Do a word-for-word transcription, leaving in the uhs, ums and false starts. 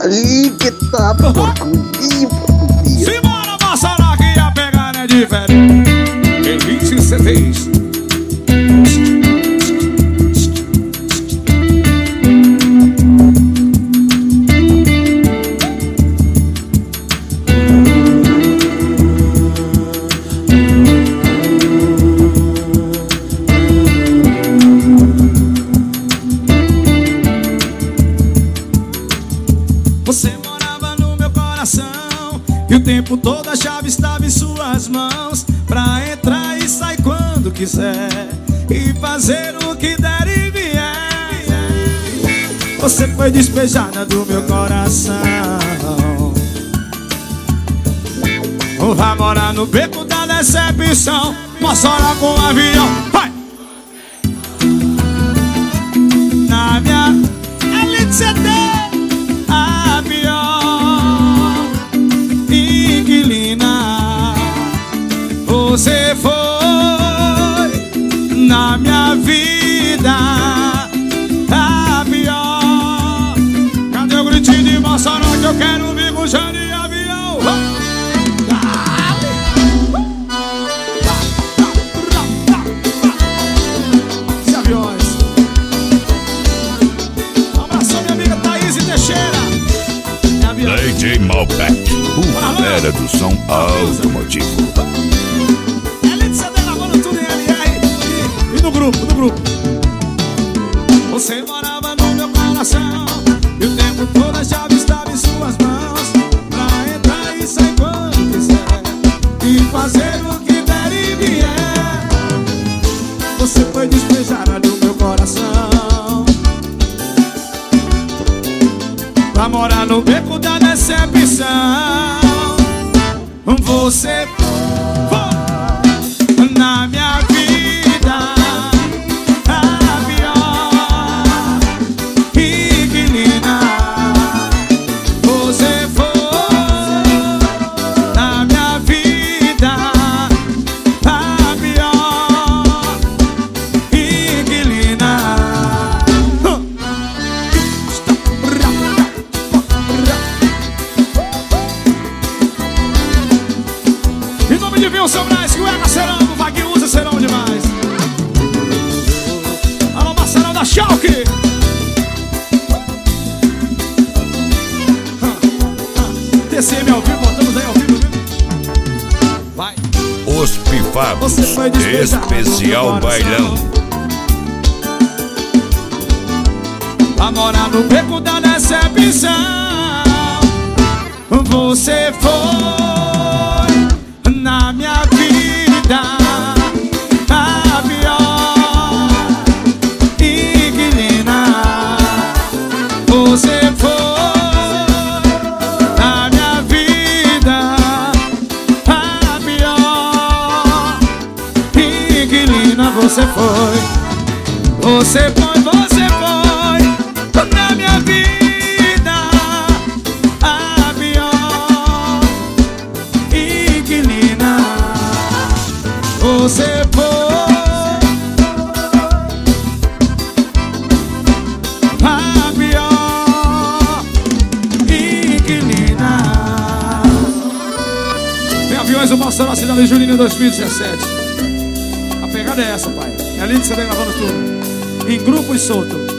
Ali que tá porcobinho, porcobinho. Simbora, moçada, que a pegada é diferente. Elite C Ds. Você morava no meu coração e o tempo todo a chave estava em suas mãos, pra entrar e sair quando quiser e fazer o que der e vier. Você foi despejada do meu coração. Vai morar no beco da decepção, Mossoró com um avião. Vai! Na minha Elite C D, você foi na minha vida a pior. Cadê o gritinho de Mossoró que eu quero ouvir com chão de avião? Os aviões. Um abraço, minha amiga Thaís e Teixeira. D J Malbec, o fera do som automotivo. No grupo, no grupo. Você morava no meu coração e o tempo todo a chave estava em suas mãos, pra entrar e sair quando quiser e fazer o que der e vier. Você foi despejada do meu coração pra morar no beco da decepção. Você foi na minha vida o seu Braz, que o Ega Serão, o Vaguinho usa Serão demais. Alô, Marcelão da Schalke. T C M ao vivo, botamos aí ao vivo, viu? Vai. Os Pifados, especial bailão. Pra morar no beco da decepção, você foi na minha vida a pior inquilina. Você foi na minha vida a pior inquilina. Você foi, você foi, você foi na minha vida a pior inquilina. Você foi a pior inquilina. Tem aviões do Mossoró, cidade de Julinho dois mil e dezessete. A pegada é essa, pai. É a Elite C D gravando tudo em grupo e solto.